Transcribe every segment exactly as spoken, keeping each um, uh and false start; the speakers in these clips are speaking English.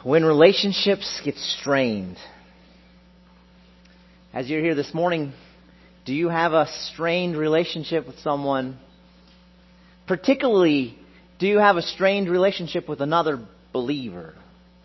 when relationships get strained. As you're here this morning, do you have a strained relationship with someone? Particularly, do you have a strained relationship with another believer?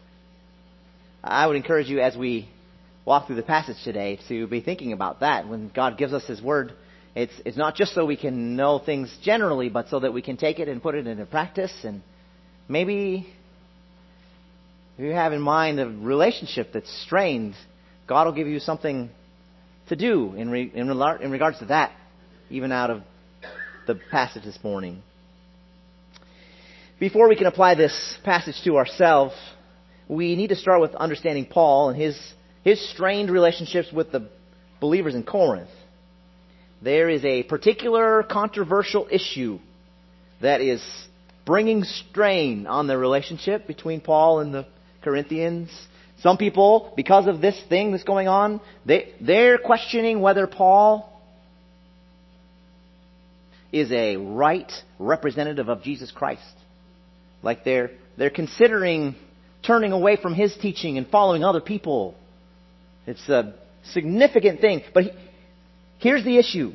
I would encourage you as we walk through the passage today to be thinking about that. When God gives us His Word, it's it's not just so we can know things generally, but so that we can take it and put it into practice. And maybe if you have in mind a relationship that's strained, God will give you something to do in, re, in, in regards to that, even out of the passage this morning. Before we can apply this passage to ourselves, we need to start with understanding Paul and his his strained relationships with the believers in Corinth. There is a particular controversial issue that is bringing strain on the relationship between Paul and the Corinthians. Some people, because of this thing that's going on, they, they're questioning whether Paul is a right representative of Jesus Christ. Like they're they're considering turning away from his teaching and following other people. It's a significant thing. But he, here's the issue.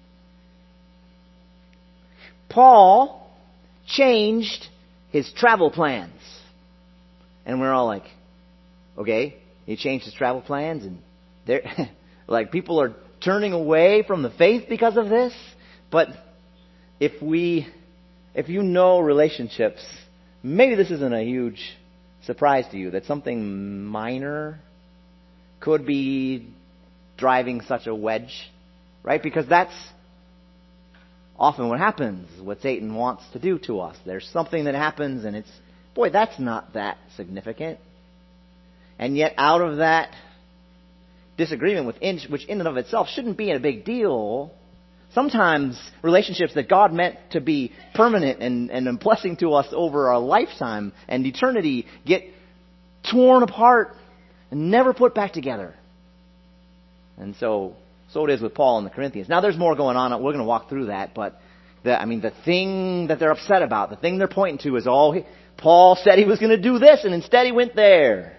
Paul changed his travel plans. And we're all like, okay, he changed his travel plans, and they're like people are turning away from the faith because of this. But if we, if you know relationships, maybe this isn't a huge surprise to you that something minor could be driving such a wedge, right? Because that's often what happens, what Satan wants to do to us. There's something that happens, and it's, boy, that's not that significant. And yet out of that disagreement, with in, which in and of itself shouldn't be a big deal, sometimes relationships that God meant to be permanent and, and a blessing to us over our lifetime and eternity get torn apart and never put back together. And so, so it is with Paul and the Corinthians. Now there's more going on. We're going to walk through that, but the, I mean, the thing that they're upset about, the thing they're pointing to is, oh, he, Paul said he was going to do this, and instead he went there.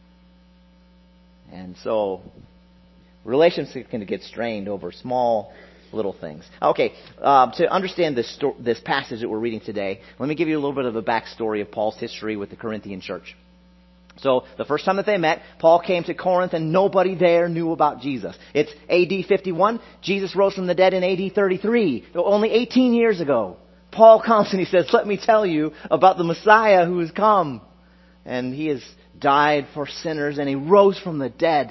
And so relationships can get strained over small little things. Okay, uh, to understand this sto- this passage that we're reading today, let me give you a little bit of a backstory of Paul's history with the Corinthian church. So the first time that they met, Paul came to Corinth and nobody there knew about Jesus. It's A D fifty-one. Jesus rose from the dead in A D thirty-three. Only eighteen years ago. Paul comes and he says, let me tell you about the Messiah who has come. And he has died for sinners and he rose from the dead.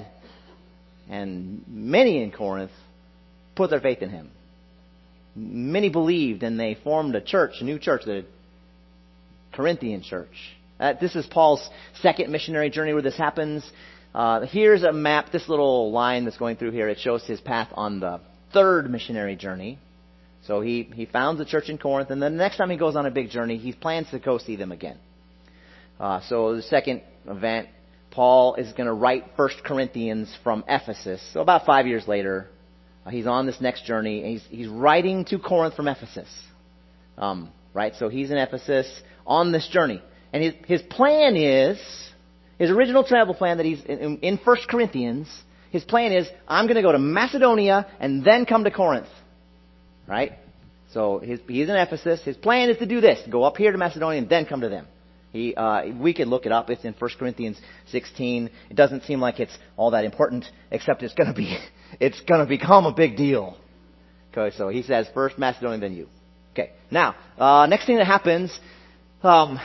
And many in Corinth put their faith in him. Many believed, and they formed a church, a new church, the Corinthian church. Uh, this is Paul's second missionary journey where this happens. Uh, here's a map, this little line that's going through here. It shows his path on the third missionary journey. So he, he founds the church in Corinth, and then the next time he goes on a big journey, he plans to go see them again. Uh, so the second event, Paul is going to write First Corinthians from Ephesus. So about five years later, uh, he's on this next journey, and he's, he's writing to Corinth from Ephesus. Um, right? So he's in Ephesus on this journey. And his, his plan is, his original travel plan that he's in, in First Corinthians, his plan is, I'm going to go to Macedonia and then come to Corinth. Right? So his, he's in Ephesus. His plan is to do this, go up here to Macedonia and then come to them. He, uh, we could look it up. It's in First Corinthians sixteen. It doesn't seem like it's all that important, except it's going to be, it's going to become a big deal. Okay, so he says first Macedonia, then you. Okay, now, uh, next thing that happens, um,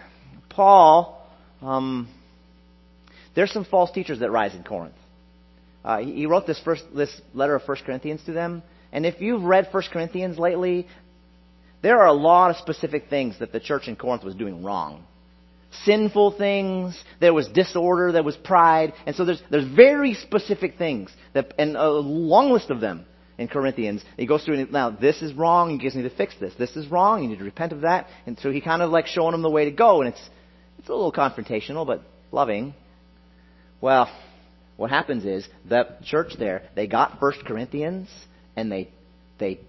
Paul, um, there's some false teachers that rise in Corinth. Uh, he, he wrote this first, this letter of First Corinthians to them. And if you've read First Corinthians lately, there are a lot of specific things that the church in Corinth was doing wrong. Sinful things, there was disorder, there was pride. And so there's there's very specific things, that, and a long list of them in Corinthians. He goes through, and now this is wrong, you guys need to fix this. This is wrong, you need to repent of that. And so he kind of like showing them the way to go. And it's it's a little confrontational, but loving. Well, what happens is, the church there, they got First Corinthians, and they they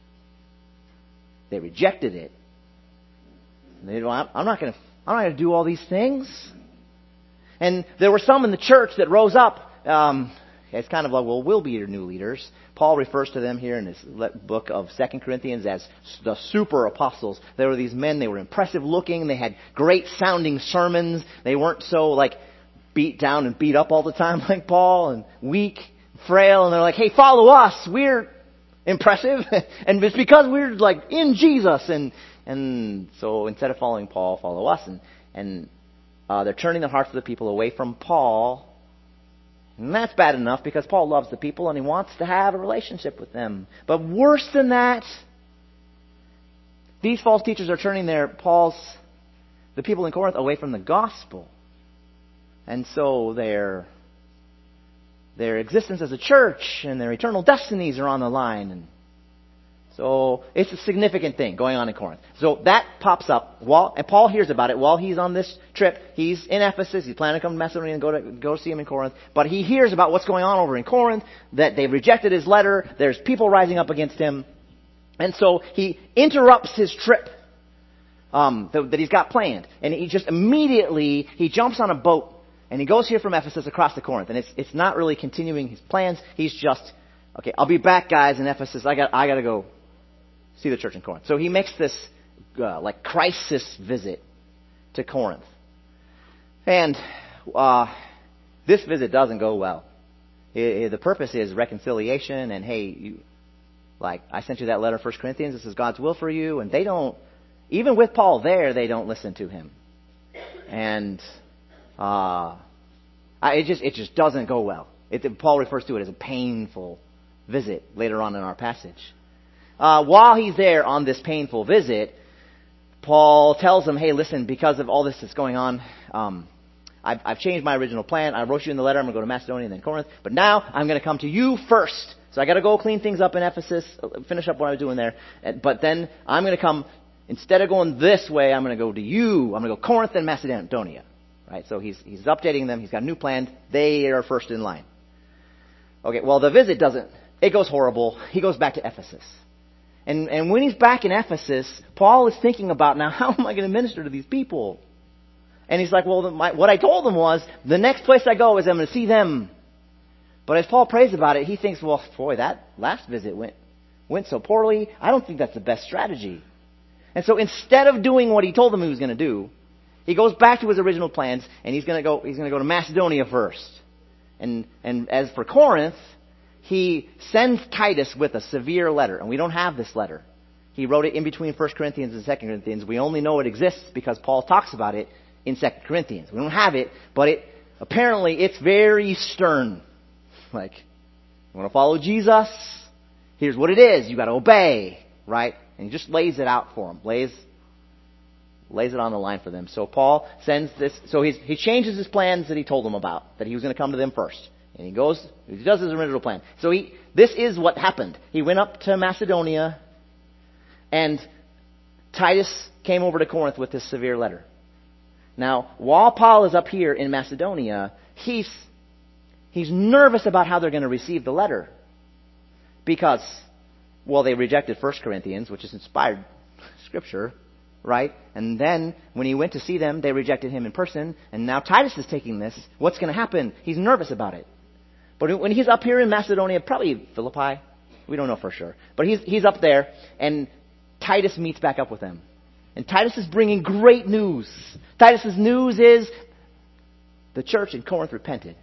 they rejected it. And they go, I'm not going to I'm not going to do all these things. And there were some in the church that rose up. Um, it's kind of like, well, we'll be your new leaders. Paul refers to them here in his book of Second Corinthians as the super apostles. There were these men, they were impressive looking, they had great sounding sermons. They weren't so like beat down and beat up all the time like Paul, and weak, frail, and they're like, hey, follow us, we're impressive. And it's because we're like in Jesus. And and so instead of following Paul, follow us. And, and uh, they're turning the hearts of the people away from Paul. And that's bad enough because Paul loves the people and he wants to have a relationship with them. But worse than that, these false teachers are turning their Paul's the people in Corinth away from the gospel. And so their their existence as a church and their eternal destinies are on the line. And so it's a significant thing going on in Corinth. So that pops up while and Paul hears about it while he's on this trip. He's in Ephesus. He's planning to come to Macedonia and go to go see him in Corinth. But he hears about what's going on over in Corinth, that they've rejected his letter. There's people rising up against him. And so he interrupts his trip um, that, that he's got planned. And he just immediately, he jumps on a boat and he goes here from Ephesus across to Corinth. And it's it's not really continuing his plans. He's just, okay, I'll be back, guys, in Ephesus. I got I got to go see the church in Corinth. So he makes this uh, like crisis visit to Corinth. And uh, this visit doesn't go well. It, it, the purpose is reconciliation and, hey, you, like I sent you that letter, First Corinthians, this is God's will for you. And they don't, even with Paul there, they don't listen to him. And uh, I, it just it just doesn't go well. It, Paul refers to it as a painful visit later on in our passage. Uh, while he's there on this painful visit, Paul tells them, hey, listen, because of all this that's going on, um, I've, I've changed my original plan. I wrote you in the letter. I'm going to go to Macedonia and then Corinth. But now I'm going to come to you first. So I got to go clean things up in Ephesus, finish up what I was doing there. But then I'm going to come, instead of going this way, I'm going to go to you. I'm going to go Corinth and Macedonia. Right? So he's, he's updating them. He's got a new plan. They are first in line. Okay, well, the visit doesn't. It goes horrible. He goes back to Ephesus. And and when he's back in Ephesus, Paul is thinking about, now, how am I going to minister to these people? And he's like, well, the, my, what I told them was, the next place I go is I'm going to see them. But as Paul prays about it, he thinks, well, boy, that last visit went went so poorly. I don't think that's the best strategy. And so instead of doing what he told them he was going to do, he goes back to his original plans, and he's going to go he's going to go to Macedonia first. And and as for Corinth, he sends Titus with a severe letter, and we don't have this letter. He wrote it in between First Corinthians and Second Corinthians. We only know it exists because Paul talks about it in Second Corinthians. We don't have it, but it apparently it's very stern. Like, you want to follow Jesus? Here's what it is. You got to obey, right? And he just lays it out for them. Lays lays it on the line for them. So Paul sends this. So he's, he changes his plans that he told them about, that he was going to come to them first. And he goes, he does his original plan. So he, this is what happened. He went up to Macedonia, and Titus came over to Corinth with this severe letter. Now, while Paul is up here in Macedonia, he's, he's nervous about how they're going to receive the letter. Because, well, they rejected First Corinthians, which is inspired scripture, right? And then, when he went to see them, they rejected him in person, and now Titus is taking this. What's going to happen? He's nervous about it. But when he's up here in Macedonia, probably Philippi, we don't know for sure. But he's he's up there, and Titus meets back up with them. And Titus is bringing great news. Titus's news is the church in Corinth repented.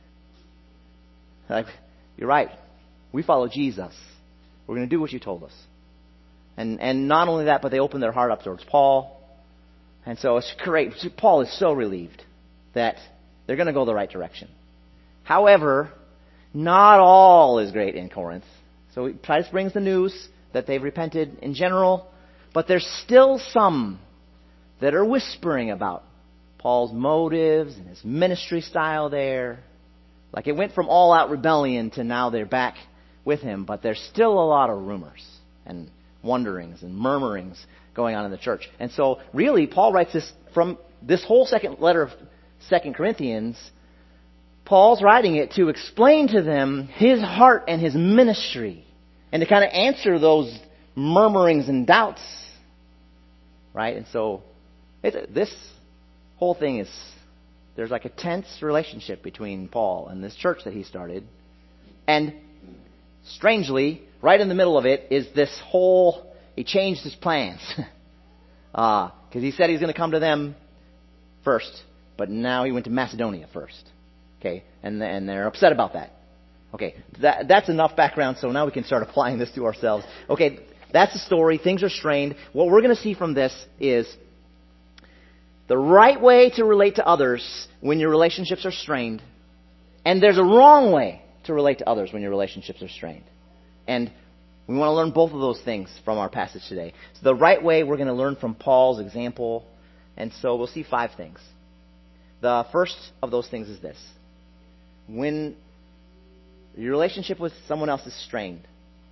Like, you're right. We follow Jesus. We're going to do what you told us. And and not only that, but they open their heart up towards Paul. And so it's great. Paul is so relieved that they're going to go the right direction. However, not all is great in Corinth. So Titus brings the news that they've repented in general, but there's still some that are whispering about Paul's motives and his ministry style there. Like, it went from all-out rebellion to now they're back with him, but there's still a lot of rumors and wonderings and murmurings going on in the church. And so, really, Paul writes this from this whole second letter of Second Corinthians. Paul's writing it to explain to them his heart and his ministry, and to kind of answer those murmurings and doubts, right? And so, it's, this whole thing is there's like a tense relationship between Paul and this church that he started. And strangely, right in the middle of it is this whole, he changed his plans. Because uh, he said he's going to come to them first, but now he went to Macedonia first. Okay, and, and they're upset about that. Okay, that, that's enough background, so now we can start applying this to ourselves. Okay, that's the story. Things are strained. What we're going to see from this is the right way to relate to others when your relationships are strained, and there's a wrong way to relate to others when your relationships are strained. And we want to learn both of those things from our passage today. So the right way, we're going to learn from Paul's example, and so we'll see five things. The first of those things is this. When your relationship with someone else is strained,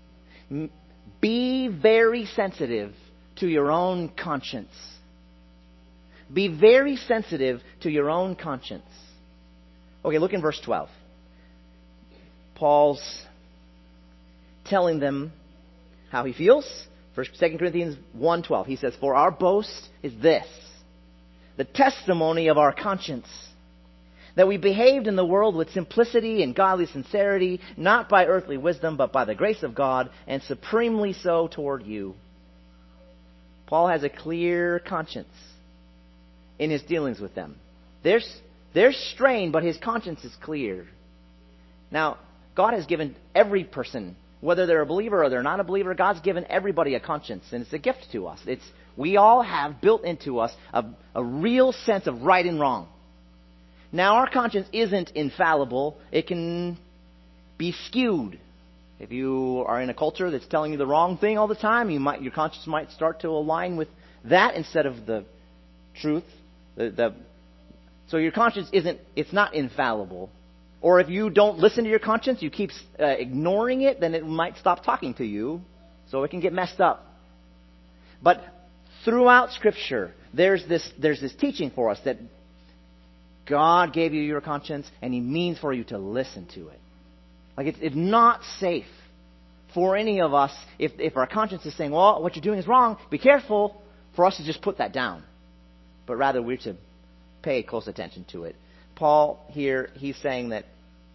be very sensitive to your own conscience. Be very sensitive to your own conscience. Okay, look in verse twelve. Paul's telling them how he feels. First, Second Corinthians one twelve. He says, "For our boast is this, the testimony of our conscience, that we behaved in the world with simplicity and godly sincerity, not by earthly wisdom, but by the grace of God, and supremely so toward you." Paul has a clear conscience in his dealings with them. They're, they're strained, but his conscience is clear. Now, God has given every person, whether they're a believer or they're not a believer, God's given everybody a conscience, and it's a gift to us. It's we all have built into us a, a real sense of right and wrong. Now, our conscience isn't infallible. It can be skewed. If you are in a culture that's telling you the wrong thing all the time, you might, your conscience might start to align with that instead of the truth. The, the, so your conscience isn't, it's not infallible. Or if you don't listen to your conscience, you keep uh, ignoring it, then it might stop talking to you. So it can get messed up. But throughout Scripture, there's this, there's this teaching for us that God gave you your conscience, and He means for you to listen to it. Like, it's, it's not safe for any of us, if, if our conscience is saying, well, what you're doing is wrong, be careful, for us to just put that down. But rather, we're to pay close attention to it. Paul here, he's saying that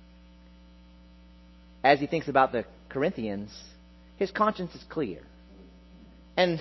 as he thinks about the Corinthians, his conscience is clear. And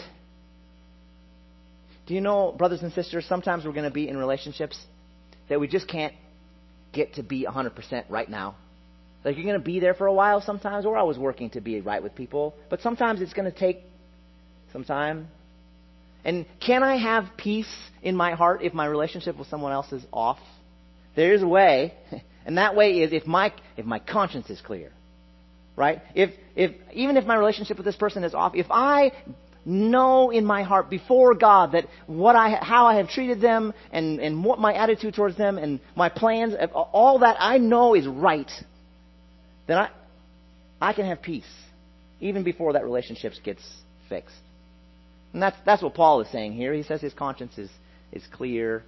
do you know, brothers and sisters, sometimes we're going to be in relationships that we just can't get to be one hundred percent right now. Like, you're going to be there for a while sometimes. We're always working to be right with people. But sometimes it's going to take some time. And can I have peace in my heart if my relationship with someone else is off? There is a way. And that way is if my if my conscience is clear. Right? If if even if my relationship with this person is off, if I know in my heart before God that what I how I have treated them and, and what my attitude towards them and my plans, all that I know is right, then I I can have peace even before that relationship gets fixed. And that's that's what Paul is saying here. He says his conscience is, is clear.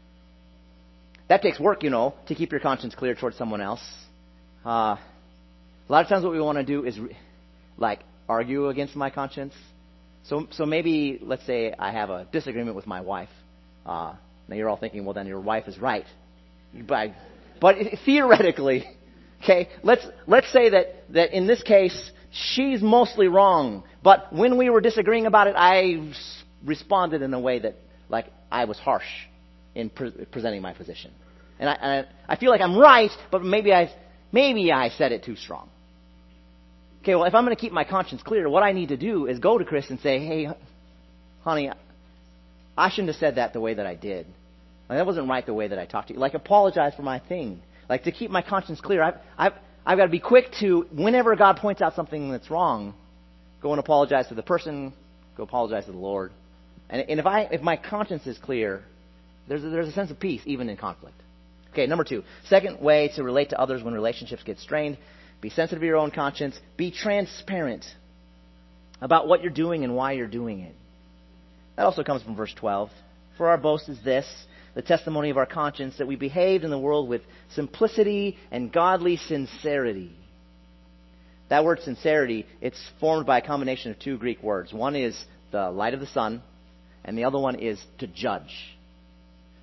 That takes work, you know, to keep your conscience clear towards someone else. Uh, a lot of times what we want to do is re- like argue against my conscience. So so maybe, let's say I have a disagreement with my wife. Uh, now you're all thinking, well, then your wife is right. But, but theoretically, okay, let's let's say that, that in this case, she's mostly wrong. But when we were disagreeing about it, I responded in a way that, like, I was harsh in pre- presenting my position. And I, and I I feel like I'm right, but maybe I maybe I said it too strong. Okay, well, if I'm going to keep my conscience clear, what I need to do is go to Chris and say, hey, honey, I shouldn't have said that the way that I did. Like, that wasn't right the way that I talked to you. Like, apologize for my thing. Like, to keep my conscience clear, I've, I've, I've got to be quick to, whenever God points out something that's wrong, go and apologize to the person, go apologize to the Lord. And, and if I if my conscience is clear, there's a, there's a sense of peace even in conflict. Okay, number two. Second way to relate to others when relationships get strained. Be sensitive to your own conscience. Be transparent about what you're doing and why you're doing it. That also comes from verse twelve. For our boast is this, the testimony of our conscience, that we behaved in the world with simplicity and godly sincerity. That word sincerity, it's formed by a combination of two Greek words. One is the light of the sun, and the other one is to judge.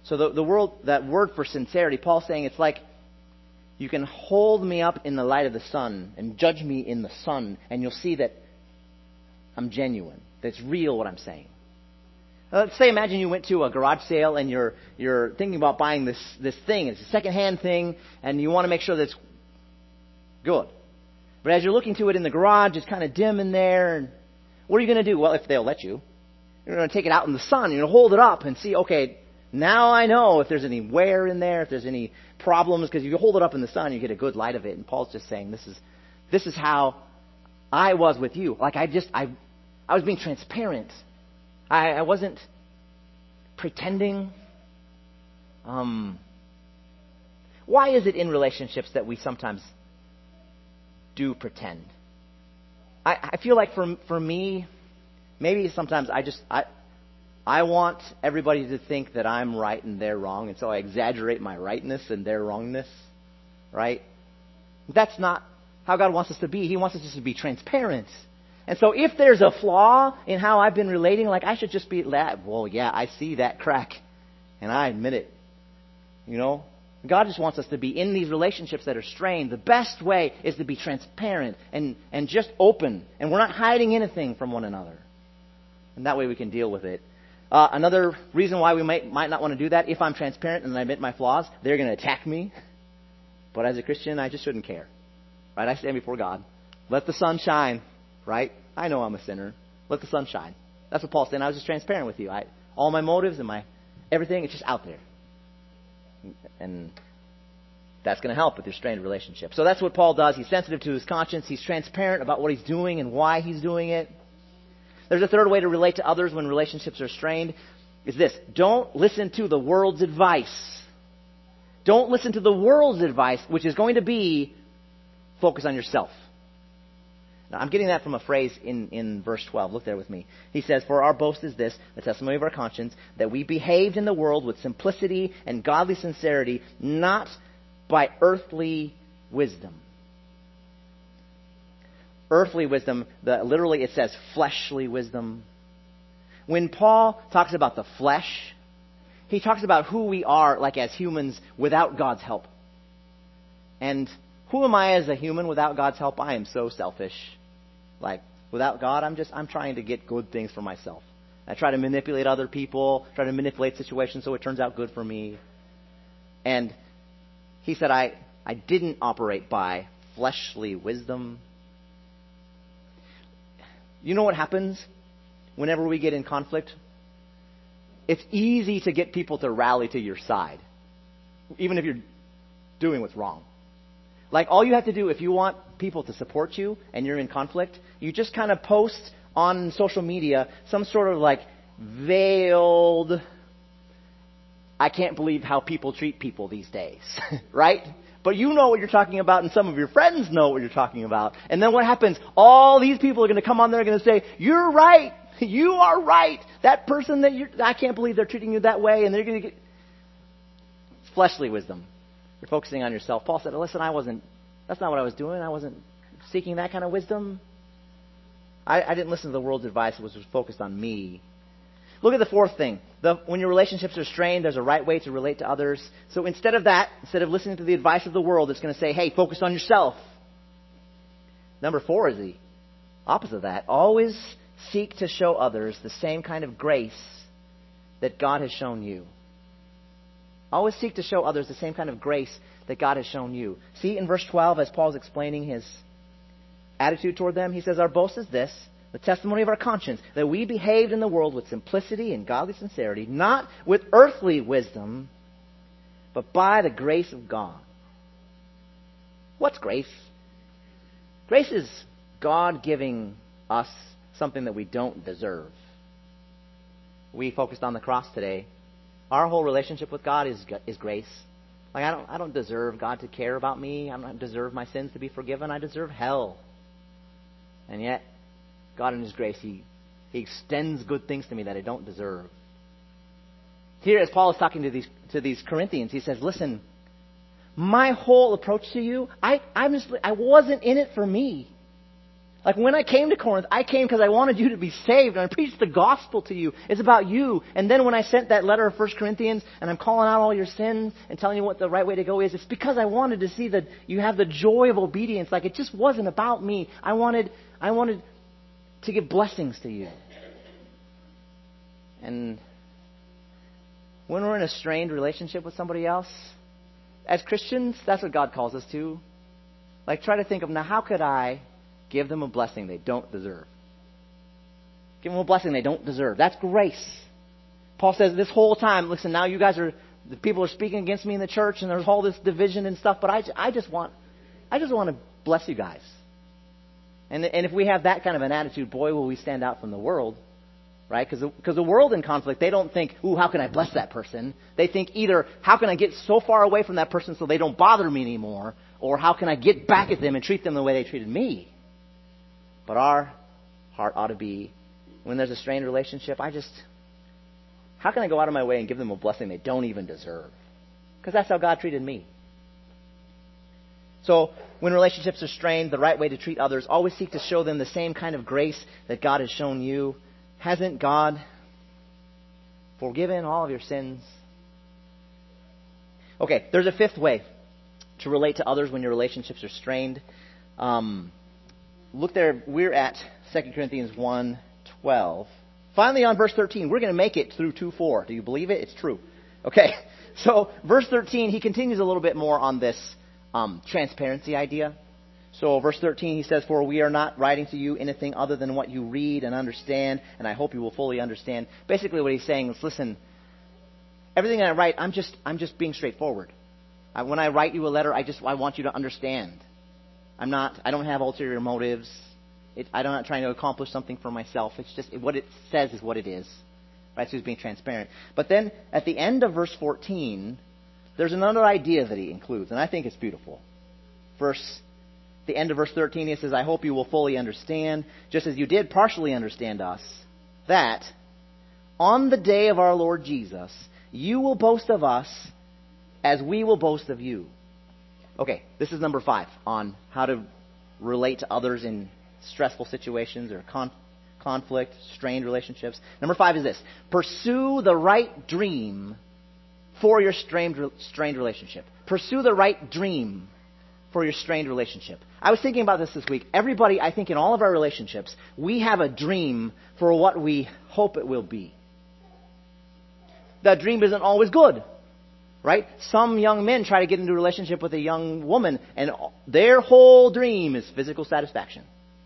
So the, the world, that word for sincerity, Paul's saying it's like you can hold me up in the light of the sun and judge me in the sun, and you'll see that I'm genuine. That's real what I'm saying. Uh, let's say, imagine you went to a garage sale and you're you're thinking about buying this, this thing. It's a secondhand thing, and you want to make sure that it's good. But as you're looking to it in the garage, it's kind of dim in there. And what are you going to do? Well, if they'll let you, you're going to take it out in the sun. You're going to hold it up and see, okay, now I know if there's any wear in there, if there's any problems, because if you hold it up in the sun, you get a good light of it. And Paul's just saying, this is this is how I was with you. Like I just, I, I was being transparent. I, I wasn't pretending. Um, why is it in relationships that we sometimes do pretend? I, I feel like for for me, maybe sometimes I just I I want everybody to think that I'm right and they're wrong, and so I exaggerate my rightness and their wrongness. Right? That's not how God wants us to be. He wants us just to be transparent. And so if there's a flaw in how I've been relating, like I should just be, well, yeah, I see that crack, and I admit it. You know? God just wants us to be in these relationships that are strained. The best way is to be transparent and, and just open. And we're not hiding anything from one another. And that way we can deal with it. Uh, another reason why we might, might not want to do that, if I'm transparent and I admit my flaws, they're going to attack me. But as a Christian, I just shouldn't care. Right? I stand before God. Let the sun shine. Right? I know I'm a sinner. Let the sun shine. That's what Paul's saying. I was just transparent with you. I, all my motives and my everything, it's just out there. And that's going to help with your strained relationship. So that's what Paul does. He's sensitive to his conscience. He's transparent about what he's doing and why he's doing it. There's a third way to relate to others when relationships are strained. Is this. Don't listen to the world's advice. Don't listen to the world's advice, which is going to be focus on yourself. Now, I'm getting that from a phrase in, in verse twelve. Look there with me. He says, for our boast is this, the testimony of our conscience, that we behaved in the world with simplicity and godly sincerity, not by earthly wisdom. Earthly wisdom, the, literally it says fleshly wisdom. When Paul talks about the flesh, he talks about who we are like as humans without God's help. And who am I as a human without God's help? I am so selfish. Like, without God, I'm just, I'm trying to get good things for myself. I try to manipulate other people, try to manipulate situations so it turns out good for me. And he said, I, I didn't operate by fleshly wisdom. You know what happens whenever we get in conflict? It's easy to get people to rally to your side, even if you're doing what's wrong. Like, all you have to do if you want people to support you and you're in conflict, you just kind of post on social media some sort of like veiled, I can't believe how people treat people these days, right? But you know what you're talking about, and some of your friends know what you're talking about. And then what happens? All these people are going to come on there and going to say, you're right. You are right. That person that you're, I can't believe they're treating you that way. And they're going to get, it's fleshly wisdom. You're focusing on yourself. Paul said, listen, I wasn't, that's not what I was doing. I wasn't seeking that kind of wisdom. I, I didn't listen to the world's advice. It was focused on me. Look at the fourth thing. The, when your relationships are strained, there's a right way to relate to others. So instead of that, instead of listening to the advice of the world, it's going to say, hey, focus on yourself. Number four is the opposite of that. Always seek to show others the same kind of grace that God has shown you. Always seek to show others the same kind of grace that God has shown you. See, in verse twelve, as Paul's explaining his attitude toward them, he says, our boast is this, the testimony of our conscience, that we behaved in the world with simplicity and godly sincerity, not with earthly wisdom, but by the grace of God. What's grace? Grace is God giving us something that we don't deserve. We focused on the cross today. Our whole relationship with God is is grace. Like I don't I don't deserve God to care about me. I don't deserve my sins to be forgiven. I deserve hell. And yet, God in His grace, He He extends good things to me that I don't deserve. Here, as Paul is talking to these to these Corinthians, he says, "Listen, my whole approach to you, I I'm just I wasn't in it for me. Like when I came to Corinth, I came because I wanted you to be saved, and I preached the gospel to you. It's about you. And then when I sent that letter of First Corinthians, and I'm calling out all your sins and telling you what the right way to go is, it's because I wanted to see that you have the joy of obedience. Like it just wasn't about me. I wanted, I wanted to give blessings to you. And when we're in a strained relationship with somebody else, as Christians, that's what God calls us to. Like try to think of, now how could I give them a blessing they don't deserve? Give them a blessing they don't deserve. That's grace. Paul says this whole time, listen, now you guys are, the people are speaking against me in the church and there's all this division and stuff, but I, I just want, I just want to bless you guys. And, and if we have that kind of an attitude, boy, will we stand out from the world. Right? Because because the world in conflict, they don't think, ooh, how can I bless that person? They think either, how can I get so far away from that person so they don't bother me anymore? Or how can I get back at them and treat them the way they treated me? But our heart ought to be, when there's a strained relationship, I just, how can I go out of my way and give them a blessing they don't even deserve? Because that's how God treated me. So when relationships are strained, the right way to treat others, always seek to show them the same kind of grace that God has shown you. Hasn't God forgiven all of your sins? Okay, there's a fifth way to relate to others when your relationships are strained. Um, look there, we're at Second Corinthians one twelve. Finally on verse thirteen, we're going to make it through two four. Do you believe it? It's true. Okay, so verse thirteen, he continues a little bit more on this um, transparency idea. So verse thirteen, he says, for we are not writing to you anything other than what you read and understand, and I hope you will fully understand. Basically what he's saying is, listen, everything I write, I'm just I'm just being straightforward. I, when I write you a letter, I just I want you to understand. I'm not, I don't have ulterior motives. It, I'm not trying to accomplish something for myself. It's just, what it says is what it is. Right? So he's being transparent. But then at the end of verse fourteen, there's another idea that he includes, and I think it's beautiful. Verse The end of verse thirteen, he says, I hope you will fully understand, just as you did partially understand us, that on the day of our Lord Jesus, you will boast of us as we will boast of you. Okay, this is number five on how to relate to others in stressful situations or con- conflict, strained relationships. Number five is this. Pursue the right dream for your strained, strained relationship. Pursue the right dream for your strained relationship. I was thinking about this this week. Everybody, I think in all of our relationships, we have a dream for what we hope it will be. That dream isn't always good, right? Some young men try to get into a relationship with a young woman, and their whole dream is physical satisfaction.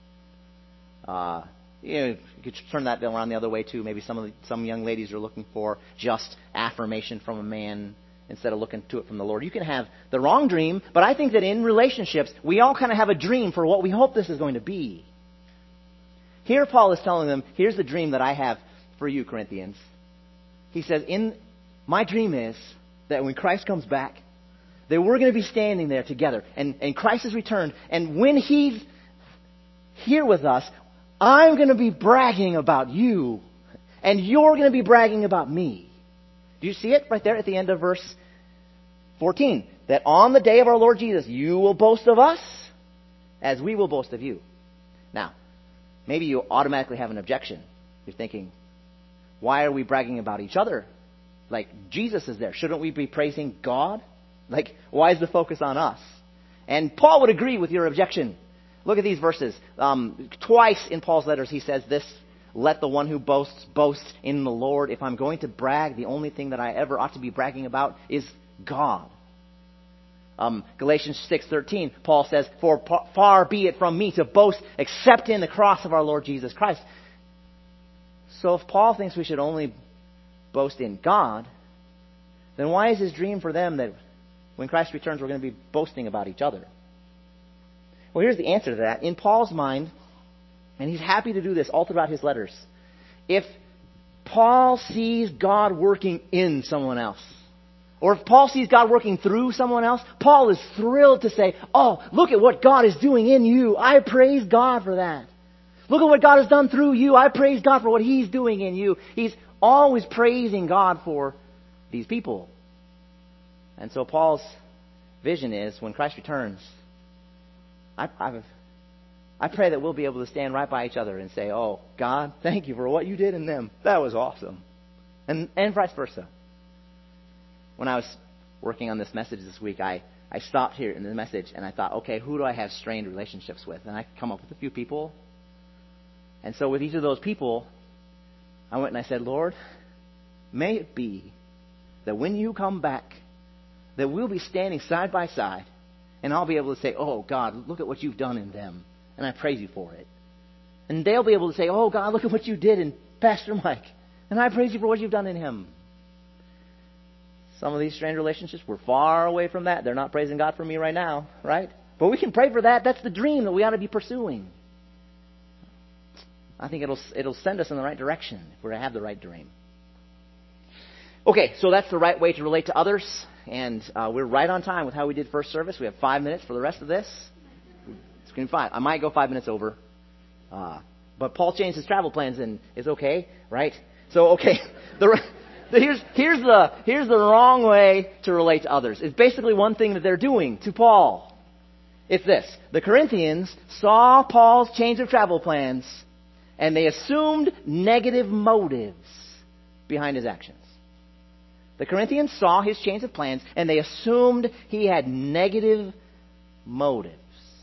Uh, you know, you could turn that around the other way too. Maybe some of the, some young ladies are looking for just affirmation from a man instead of looking to it from the Lord. You can have the wrong dream, but I think that in relationships, we all kind of have a dream for what we hope this is going to be. Here Paul is telling them, here's the dream that I have for you, Corinthians. He says, in my dream is that when Christ comes back, that we're going to be standing there together, and, and Christ has returned, and when He's here with us, I'm going to be bragging about you, and you're going to be bragging about me. Do you see it right there at the end of verse fourteen? That on the day of our Lord Jesus, you will boast of us as we will boast of you. Now, maybe you automatically have an objection. You're thinking, why are we bragging about each other? Like, Jesus is there. Shouldn't we be praising God? Like, why is the focus on us? And Paul would agree with your objection. Look at these verses. Um, twice in Paul's letters he says this, let the one who boasts boast in the Lord. If I'm going to brag, the only thing that I ever ought to be bragging about is God. Um, Galatians six thirteen, Paul says, for far be it from me to boast except in the cross of our Lord Jesus Christ. So if Paul thinks we should only boast in God, then why is his dream for them that when Christ returns we're going to be boasting about each other? Well, here's the answer to that. In Paul's mind, and he's happy to do this all throughout his letters, if Paul sees God working in someone else, or if Paul sees God working through someone else, Paul is thrilled to say, oh, look at what God is doing in you. I praise God for that. Look at what God has done through you. I praise God for what He's doing in you. He's always praising God for these people. And so Paul's vision is, when Christ returns, I, I've, I pray that we'll be able to stand right by each other and say, oh, God, thank you for what you did in them. That was awesome. And and vice versa. When I was working on this message this week, I, I stopped here in the message and I thought, okay, who do I have strained relationships with? And I come up with a few people. And so with each of those people, I went and I said, Lord, may it be that when you come back, that we'll be standing side by side, and I'll be able to say, oh, God, look at what you've done in them, and I praise you for it. And they'll be able to say, oh, God, look at what you did in Pastor Mike, and I praise you for what you've done in him. Some of these strained relationships, we're far away from that. They're not praising God for me right now, right? But we can pray for that. That's the dream that we ought to be pursuing. I think it'll it'll send us in the right direction if we're to have the right dream. Okay, so that's the right way to relate to others. And uh, we're right on time with how we did first service. We have five minutes for the rest of this. It's going to be fine. I might go five minutes over. Uh, but Paul changed his travel plans and is okay, right? So, okay. the, the, here's, here's, the, here's the wrong way to relate to others. It's basically one thing that they're doing to Paul. It's this. The Corinthians saw Paul's change of travel plans and they assumed negative motives behind his actions. The Corinthians saw his change of plans, and they assumed he had negative motives.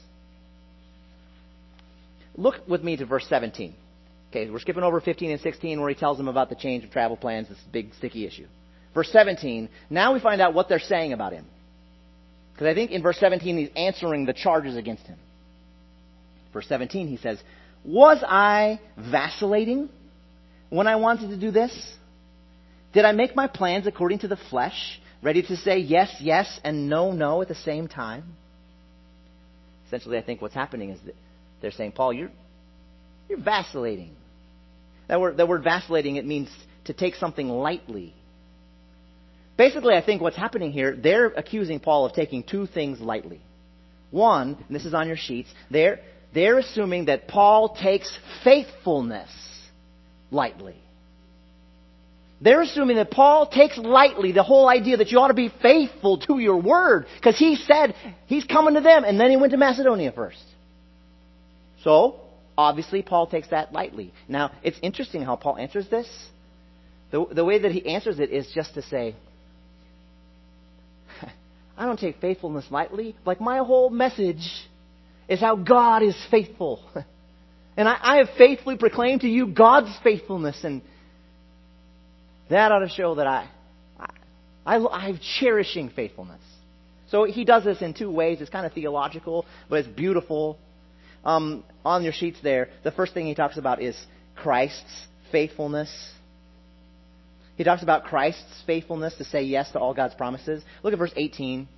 Look with me to verse seventeen. Okay, we're skipping over fifteen and sixteen where he tells them about the change of travel plans, this big sticky issue. Verse seventeen, now we find out what they're saying about him. Because I think in verse seventeen he's answering the charges against him. Verse seventeen he says, was I vacillating when I wanted to do this? Did I make my plans according to the flesh, ready to say yes, yes, and no, no at the same time? Essentially, I think what's happening is that they're saying, Paul, you're you're vacillating. That word, that word vacillating, it means to take something lightly. Basically, I think what's happening here, they're accusing Paul of taking two things lightly. One, and this is on your sheets, they're, they're assuming that Paul takes faithfulness lightly. They're assuming that Paul takes lightly the whole idea that you ought to be faithful to your word. Because he said he's coming to them, and then he went to Macedonia first. So, obviously, Paul takes that lightly. Now, it's interesting how Paul answers this. The, the way that he answers it is just to say, I don't take faithfulness lightly. Like, my whole message is how God is faithful. And I, I have faithfully proclaimed to you God's faithfulness, and that ought to show that I, I, I'm cherishing faithfulness. So he does this in two ways. It's kind of theological, but it's beautiful. Um, on your sheets there, the first thing he talks about is Christ's faithfulness. He talks about Christ's faithfulness to say yes to all God's promises. Look at verse eighteen.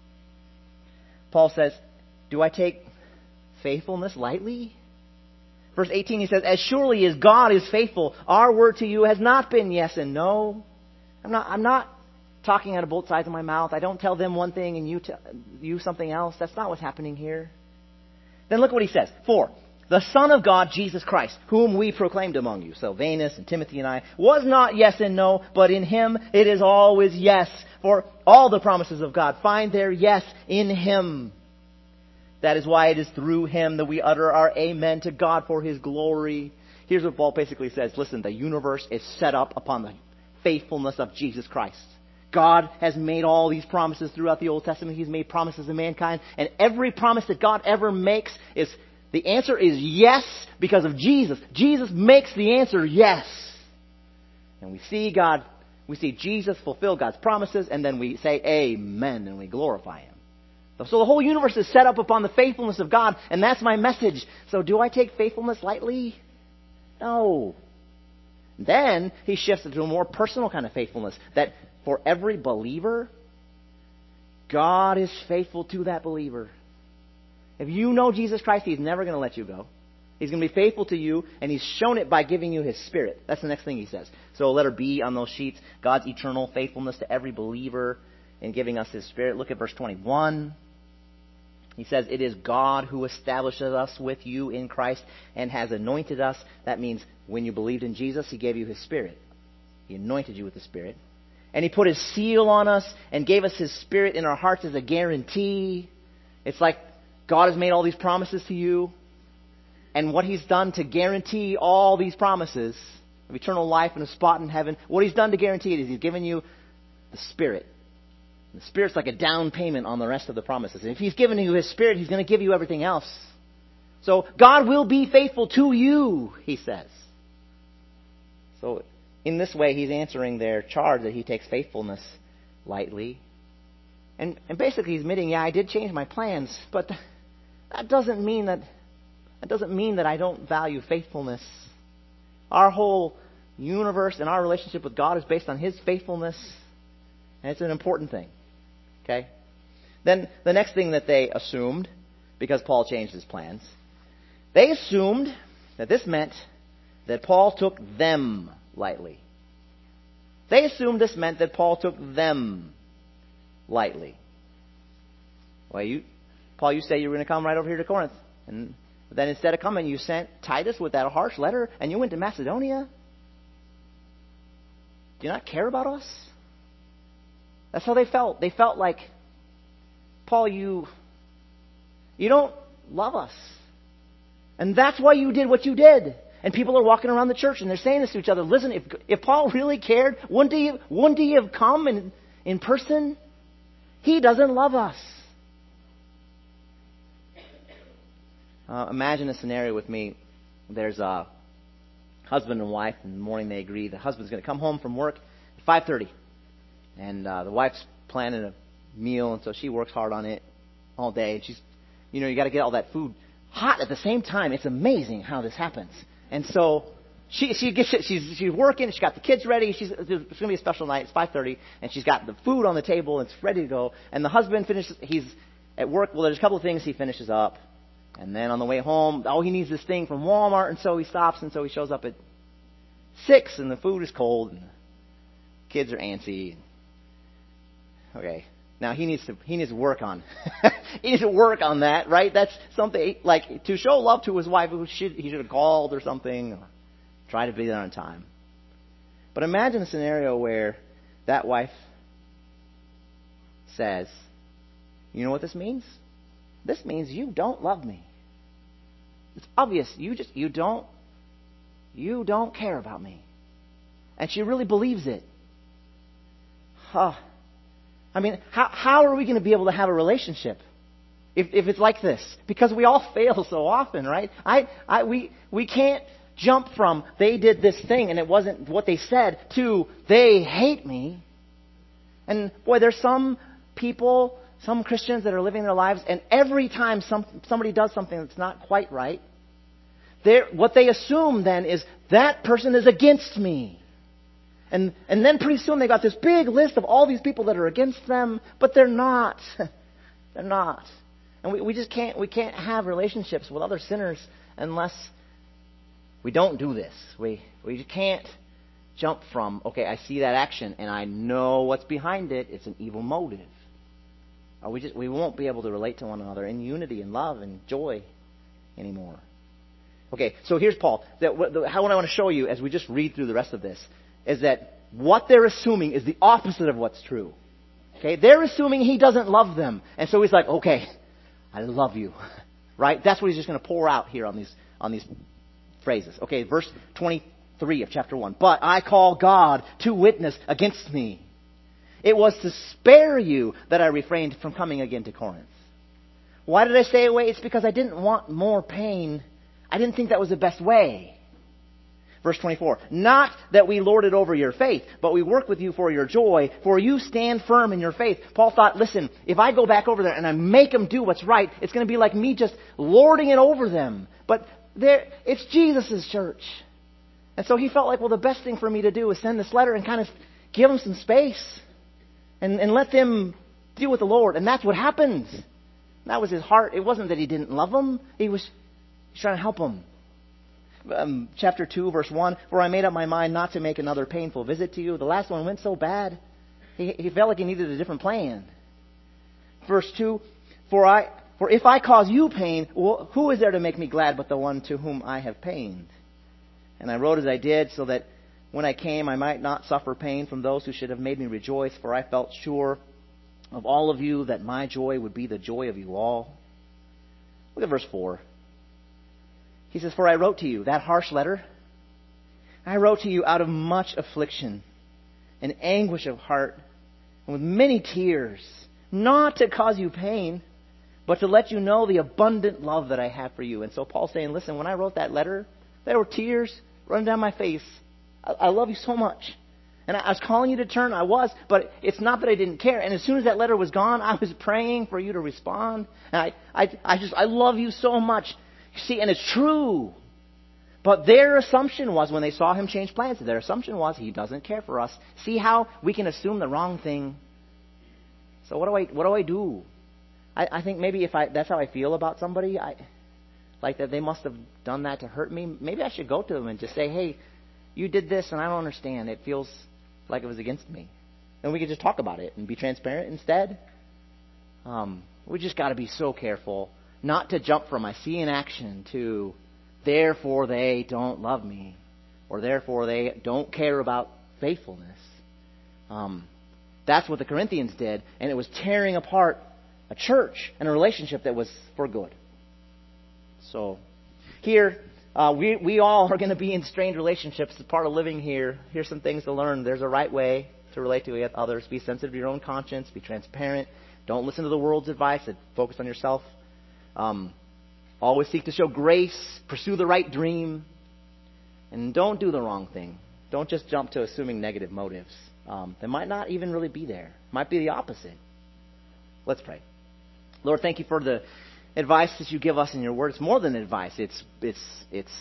Paul says, do I take faithfulness lightly? Verse eighteen, he says, as surely as God is faithful, our word to you has not been yes and no. I'm not, I'm not talking out of both sides of my mouth. I don't tell them one thing and you, t- you something else. That's not what's happening here. Then look what he says. For the Son of God, Jesus Christ, whom we proclaimed among you, Silvanus and Timothy and I, was not yes and no, but in him it is always yes. For all the promises of God find their yes in him. That is why it is through him that we utter our amen to God for his glory. Here's what Paul basically says. Listen, the universe is set up upon the faithfulness of Jesus Christ. God has made all these promises throughout the Old Testament. He's made promises to mankind. And every promise that God ever makes is, the answer is yes because of Jesus. Jesus makes the answer yes. And we see God, we see Jesus fulfill God's promises, and then we say amen and we glorify him. So the whole universe is set up upon the faithfulness of God, and that's my message. So do I take faithfulness lightly? No. Then he shifts it to a more personal kind of faithfulness, that for every believer, God is faithful to that believer. If you know Jesus Christ, he's never going to let you go. He's going to be faithful to you, and he's shown it by giving you his Spirit. That's the next thing he says. So letter B on those sheets, God's eternal faithfulness to every believer in giving us his Spirit. Look at verse twenty-one. He says, it is God who establishes us with you in Christ and has anointed us. That means when you believed in Jesus, he gave you his Spirit. He anointed you with the Spirit. And he put his seal on us and gave us his Spirit in our hearts as a guarantee. It's like God has made all these promises to you. and what he's done to guarantee all these promises of eternal life and a spot in heaven, what he's done to guarantee it is he's given you the Spirit. The Spirit's like a down payment on the rest of the promises. And if he's given you his Spirit, he's going to give you everything else. So God will be faithful to you, he says. So in this way, he's answering their charge that he takes faithfulness lightly. And, and basically he's admitting, yeah, I did change my plans, but that doesn't mean that that doesn't mean that I don't value faithfulness. Our whole universe and our relationship with God is based on his faithfulness, and it's an important thing. Okay? Then the next thing that they assumed, because Paul changed his plans, they assumed that this meant that Paul took them lightly. They assumed this meant that Paul took them lightly. Well, you, Paul, you say you were going to come right over here to Corinth. And then instead of coming, you sent Titus with that harsh letter, and you went to Macedonia. Do you not care about us? That's how they felt. They felt like, Paul, you, you don't love us. And that's why you did what you did. And people are walking around the church and they're saying this to each other. Listen, if if Paul really cared, wouldn't he, wouldn't he have come in, in person? He doesn't love us. Uh, imagine a scenario with me. There's a husband and wife. In the morning they agree the husband's going to come home from work at five thirty. And uh, the wife's planning a meal, and so she works hard on it all day. And she's, you know, you got to get all that food hot at the same time. It's amazing how this happens. And so she she gets it, she's she's working. She's got the kids ready. She's it's going to be a special night. It's five thirty, and she's got the food on the table. And it's ready to go. And the husband finishes. He's at work. Well, there's a couple of things he finishes up, and then on the way home, oh, he needs this thing from Walmart, and so he stops, and so he shows up at six, and the food is cold, and the kids are antsy. Okay. Now he needs to he needs to work on he needs to work on that, right? That's something like to show love to his wife. He should he should have called or something, or try to be there on time. But imagine a scenario where that wife says, "You know what this means? This means you don't love me. It's obvious. You just you don't you don't care about me," and she really believes it. Huh. I mean, how how are we going to be able to have a relationship if if it's like this? Because we all fail so often, right? I I we we can't jump from they did this thing and it wasn't what they said to they hate me. And boy, there's some people, some Christians that are living their lives, and every time some somebody does something that's not quite right, they what they assume then is that person is against me. And and then pretty soon they got this big list of all these people that are against them, but they're not. They're not. And we, we just can't we can't have relationships with other sinners unless we don't do this. We we can't jump from, okay, I see that action and I know what's behind it. It's an evil motive. Or we just we won't be able to relate to one another in unity and love and joy anymore. Okay, so here's Paul. That how what I want to show you as we just read through the rest of this is that what they're assuming is the opposite of what's true. Okay, they're assuming he doesn't love them, and so he's like, okay, I love you, right? That's what he's just going to pour out here on these on these phrases. Okay, verse twenty-three of chapter one. But I call God to witness against me. It was to spare you that I refrained from coming again to Corinth. Why did I stay away? It's because I didn't want more pain. I didn't think that was the best way. Verse twenty-four, not that we lord it over your faith, but we work with you for your joy, for you stand firm in your faith. Paul thought, listen, if I go back over there and I make them do what's right, it's going to be like me just lording it over them. But there, it's Jesus' church. And so he felt like, well, the best thing for me to do is send this letter and kind of give them some space and, and let them deal with the Lord. And that's what happened. That was his heart. It wasn't that he didn't love them. He was, he was trying to help them. Um, chapter two, verse one, for I made up my mind not to make another painful visit to you. The last one went so bad. He, he felt like he needed a different plan. Verse two, for I, for if I cause you pain, well, who is there to make me glad but the one to whom I have pained? And I wrote as I did, so that when I came I might not suffer pain from those who should have made me rejoice, for I felt sure of all of you that my joy would be the joy of you all. Look at verse four. He says, "For I wrote to you," that harsh letter, "I wrote to you out of much affliction and anguish of heart, and with many tears, not to cause you pain, but to let you know the abundant love that I have for you." And so Paul's saying, listen, when I wrote that letter, there were tears running down my face. I, I love you so much. And I, I was calling you to turn. I was. But it's not that I didn't care. And as soon as that letter was gone, I was praying for you to respond. And I, I, I just, I love you so much. You see, and it's true. But their assumption was, when they saw him change plans, their assumption was he doesn't care for us. See how we can assume the wrong thing? So what do I, what do I do? I, I think maybe if I, that's how I feel about somebody, I, like that they must have done that to hurt me. Maybe I should go to them and just say, "Hey, you did this and I don't understand. It feels like it was against me." And we could just talk about it and be transparent instead. Um, we just got to be so careful not to jump from "I see in action" to "therefore they don't love me," or "therefore they don't care about faithfulness." Um, that's what the Corinthians did, and it was tearing apart a church and a relationship that was for good. So, here, uh, we we all are going to be in strained relationships as part of living here. Here's some things to learn. There's a right way to relate to others. Be sensitive to your own conscience. Be transparent. Don't listen to the world's advice. Focus on yourself. Um, always seek to show grace. Pursue the right dream. And don't do the wrong thing. Don't just jump to assuming negative motives. Um, they might not even really be there. Might be the opposite. Let's pray. Lord, thank you for the advice that you give us in your word. It's more than advice. It's it's it's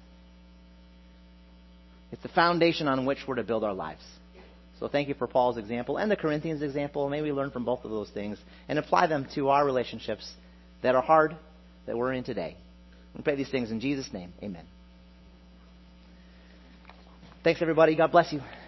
it's the foundation on which we're to build our lives. So thank you for Paul's example and the Corinthians' example. May we learn from both of those things and apply them to our relationships that are hard, that we're in today. We pray these things in Jesus' name. Amen. Thanks, everybody. God bless you.